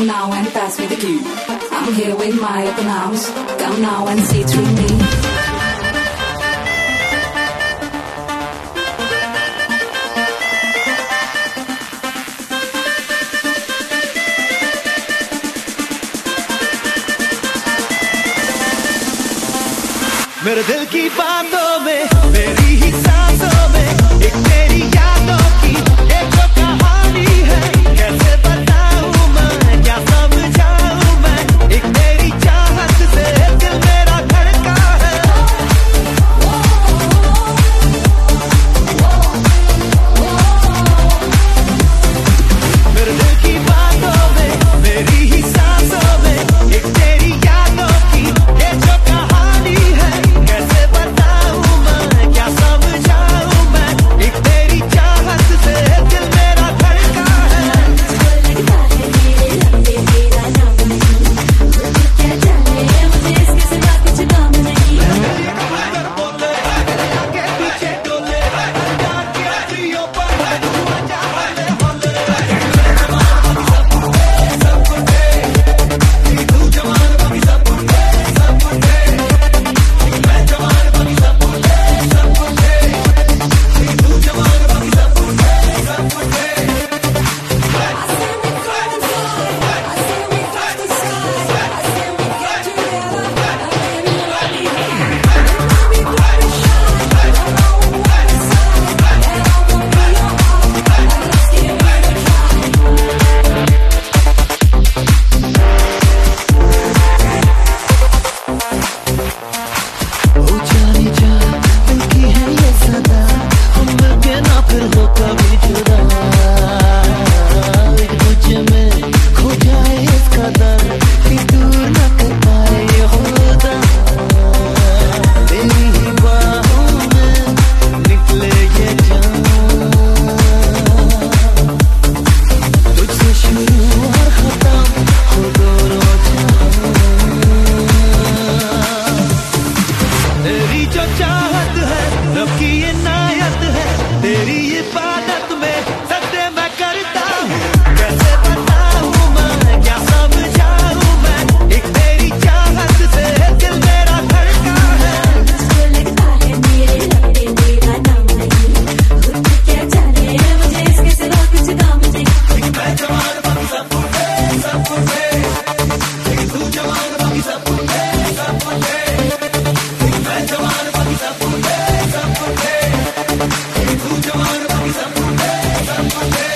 Come now and pass me the cue. I'm here with my open arms. Come now and see through me. मेरे दिल की बातों में, मेरी ही सांसों में, एक तेरी यादों की एक जो कहानी है। कैसे बताऊं मैं, क्या समझाऊं मैं, एक तेरी चाहत से दिल मेरा धड़का है। मेरे दिल की बातों में, मेरी ही सांसों में, एक तेरी यादों की एक जो कहानी है। कैसे बताऊं मैं, क्या समझाऊं मैं, एक तेरी चाहत से दिल मेरा धड़का है। लगता है मेरे लंबे तेरा नाम नहीं, क्या जाने मुझे इसके सिवा कुछ काम नहीं। आगे पीछे डोले, प्यार की आखियों पर तू आजा हले हले। सब कुछ है, तू जवान बाकी सब कुछ है, सब कुछ है। मैं जवान बाकी सब कुछ है, सब कुछ है। तू जवान बाकी सब कुछ है, सब कुछ है। ओ जाने जा, दिल की है ये सदा, हम मिलके ना फिर हो कभी जुदा। एक दूजे में खो जाए इस कदर कि दूर न कर पाए ये खुदा। तेरी ही बाहों में निकले ये जान, तुझसे शुरू और खत्म हो दोनों जहां। तेरी जो चाहत है, रब की इनायत है, तेरी इबादत में सजदे मैं करता हूँ। कैसे बताऊँ मैं, क्या समझाऊँ मैं, एक तेरी चाहत से दिल मेरा धड़का है। लगता है मेरे लंबे तेरा नाम नहीं, क्या जाने मुझे इसके सिवा कुछ काम नहीं। मैं जवान बाकी सब कुछ है, सब कुछ है। तू जवान बाकी सब कुछ है, सब कुछ है। मैं जवान बाकी सब कुछ है, सब कुछ है। तू जवान बाकी सब कुछ है, सब कुछ है।